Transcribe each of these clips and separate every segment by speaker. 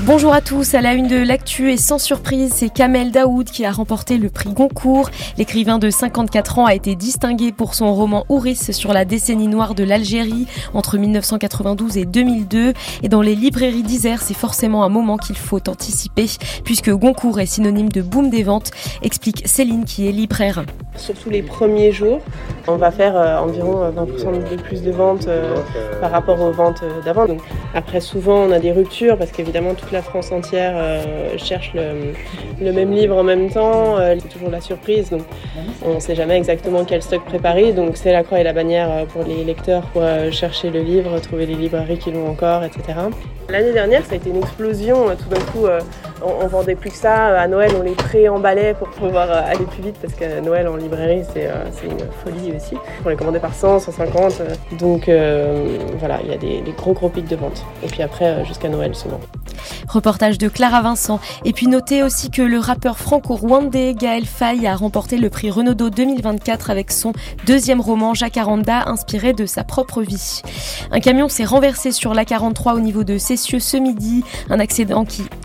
Speaker 1: Bonjour à tous, à la une de l'actu et sans surprise, c'est Kamel Daoud qui a remporté le prix Goncourt. L'écrivain de 54 ans a été distingué pour son roman Ouris sur la décennie noire de l'Algérie entre 1992 et 2002. Et dans les librairies d'Isère, c'est forcément un moment qu'il faut anticiper puisque Goncourt est synonyme de boom des ventes, explique Céline qui est libraire.
Speaker 2: Surtout les premiers jours, on va faire environ 20% de plus de ventes par rapport aux ventes d'avant. Donc, après, souvent, on a des ruptures parce qu'évidemment, toute la France entière cherche le même livre en même temps. C'est toujours la surprise, donc on ne sait jamais exactement quel stock préparer. Donc, c'est la croix et la bannière pour les lecteurs pour chercher le livre, trouver les librairies qui l'ont encore, etc. L'année dernière, ça a été une explosion. Tout d'un coup, on vendait plus que ça. À Noël, on les pré-emballait pour pouvoir aller plus vite parce que Noël en librairie, c'est une folie aussi. On les commandait par 100, 150. Donc voilà, il y a des gros pics de vente. Et puis après, jusqu'à Noël souvent.
Speaker 1: Reportage de Clara Vincent. Et puis notez aussi que le rappeur franco-rwandais Gaël Faye a remporté le prix Renaudot 2024 avec son deuxième roman Jacaranda, inspiré de sa propre vie. Un camion s'est renversé sur l'A43 au niveau de Cessieux ce midi. Un accident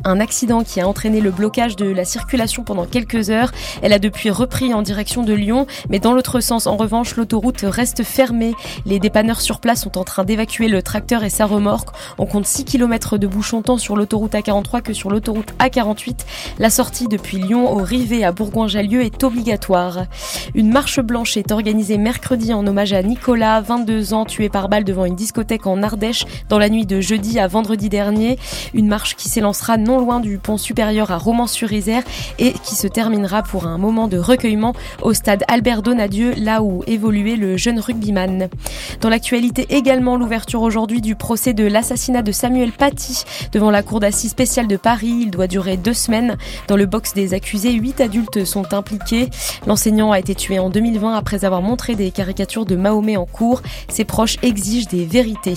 Speaker 1: qui a entraîné le blocage de la circulation pendant quelques heures. Elle a depuis repris en direction de Lyon, mais dans l'autre sens, en revanche, l'autoroute reste fermée. Les dépanneurs sur place sont en train d'évacuer le tracteur et sa remorque. On compte 6 km de bouchons tant sur l'autoroute A43 que sur l'autoroute A48. La sortie depuis Lyon au Rivet à Bourgoin-Jallieu est obligatoire. Une marche blanche est organisée mercredi en hommage à Nicolas, 22 ans, tué par balle devant une discothèque en Ardèche dans la nuit de jeudi à vendredi dernier. Une marche qui s'élancera non loin du pont supérieur à Romans-sur-Isère et qui se terminera pour un moment de recueillement au stade Albert Donadieu, là où évoluait le jeune rugbyman. Dans l'actualité également, l'ouverture aujourd'hui du procès de l'assassinat de Samuel Paty devant la cour d'assises spéciale de Paris. Il doit durer 2 semaines. Dans le box des accusés, 8 adultes sont impliqués. L'enseignant a été tué en 2020 après avoir montré des caricatures de Mahomet en cours. Ses proches exigent des vérités.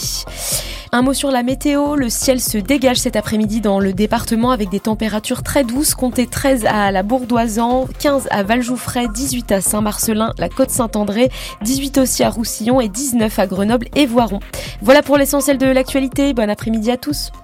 Speaker 1: Un mot sur la météo, le ciel se dégage cet après-midi dans le département avec des températures très douces, comptez 13 à la Bourdoisan, 15 à Valjoufray, 18 à Saint-Marcelin, la Côte-Saint-André, 18 aussi à Roussillon et 19 à Grenoble et Voiron. Voilà pour l'essentiel de l'actualité, bon après-midi à tous.